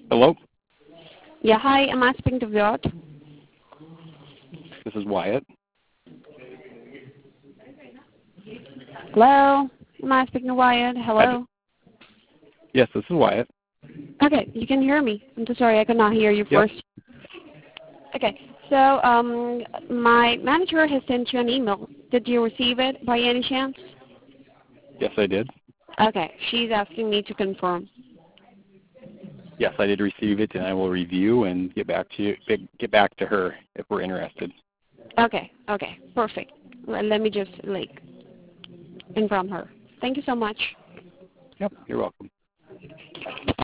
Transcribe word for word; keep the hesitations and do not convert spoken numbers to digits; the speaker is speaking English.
Hello? Yeah, hi, am I speaking to Virat? This is Wyatt. Hello? Am I speaking to Wyatt? Hello? Yes, this is Wyatt. Okay, you can hear me. I'm so sorry, I could not hear you Yep. first. Okay, so um, my manager has sent you an email. Did you receive it by any chance? Yes, I did. Okay, she's asking me to confirm. Yes, I did receive it, and I will review and get back to you. Get back to her if we're interested. Okay, okay, perfect. Let let me just like inform her. Thank you so much. Yep, you're welcome.